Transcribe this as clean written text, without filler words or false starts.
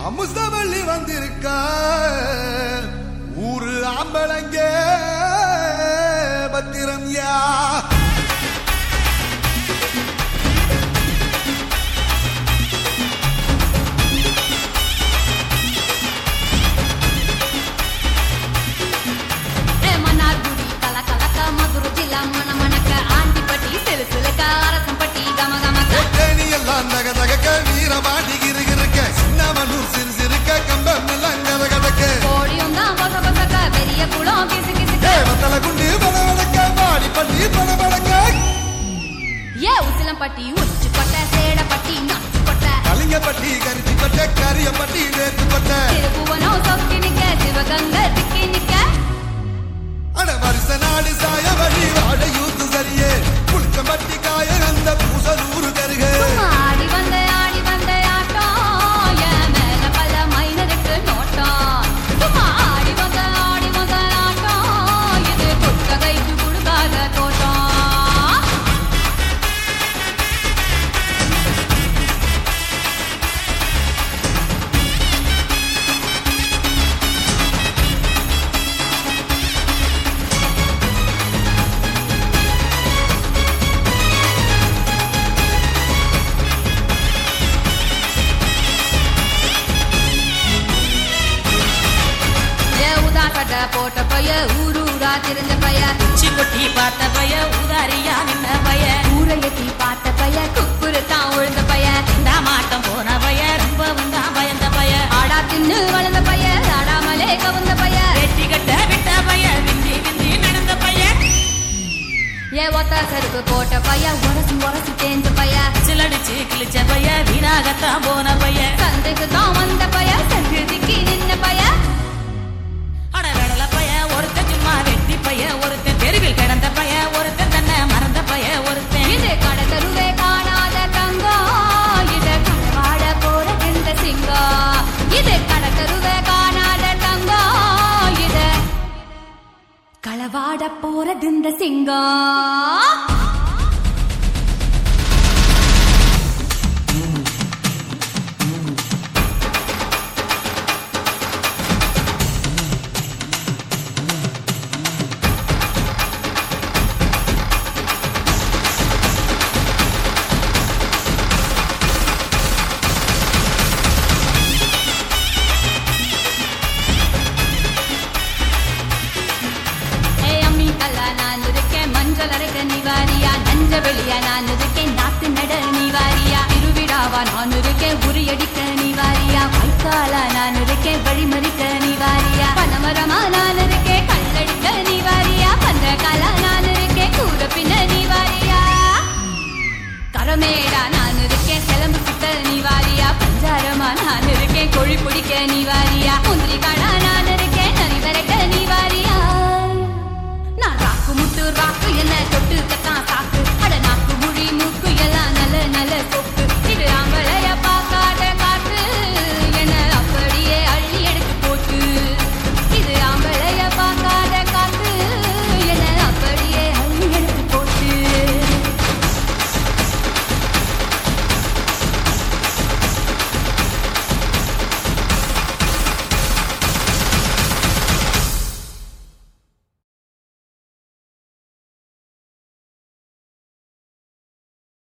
அமுசவள்ளி வந்திருக்கா ஊரு ஆம்பளங்க பத்திரம் யா பட்டி உச்சு பட்ட சேட பட்டி நச்சு பட்ட கலிங்க பட்டி கரிச்சி பட்ட கரிய பட்டி வேத்து பட்ட திருபுவனோ சொக்கி நிக்க சிவகங்க திக்கி நிக்க அட வருஷ நாடு சாய வழி வாழ யூத்து சரியே புளிச்ச பட்டி காய அந்த பூசலூரு கருக ஆடி வந்த ஆட்டம் என் மேல பல மைனருக்கு நோட்டம் சும்மா ஆடி வந்த ஆட்டம் இது கொட்டகைக்கு கொடுக்காத தோட்டம் போட்ட பைய ஊரூரா தெரிஞ்ச பைய உச்சி கொட்டி பார்த்த பைய உதாரியா நின்ன பைய ஊரையத்தி பார்த்த பைய குப்புரு தான் உழுந்த பைய இந்த மாட்டம் போன பைய ரொம்பவும் தான் பயந்த பைய ஆடா தின்னு வளர்ந்த பைய ஆடாமலே கவுந்த பைய வெட்டி கட்ட விட்ட பைய விந்தி விந்தி நடந்த பைய ஒத்த செருப்பு போட்ட பைய உரசி தேஞ்ச பைய சிலடிச்சு கிழிச்ச பைய வீணாகத்தான் போன பைய சந்தைக்கு தான் வந்த பைய சங்கிருதிக்கு நின்ன பைய அடவெடல பைய ஒருத்தன் சும்மா வெட்டி பைய ஒருத்தன் தெருவில் கிடந்த பைய ஒருத்தன் தன்னை மறந்த பைய ஒருத்தன் இது கடை தெருவே காணாத தங்கம் இது கடவாட போற இந்த சிங்கம் இது கடை தெருவே காணாத தங்கம் இது களவாட போறது இந்த சிங்கம் வெளியா நான் இருக்கேன் நாத்து நட நீவாரியா திருவிழாவா நான் இருக்கேன் உரியடிக்க நீவாரியா வைக்காலா நான் இருக்கேன் வழிமறிக்க நீவாரியா பனமரமா நான் இருக்கேன் கல்லடிக்க நீவாரியா பந்தகாலா நான் இருக்கேன் கூற பின்ன நீவாரியா கரமேடா நான் இருக்கேன் கிளம்பு கிட்ட நீவாரியா பஞ்சாரமா நான் இருக்கேன் கொழி பிடிக்க நீவாரியா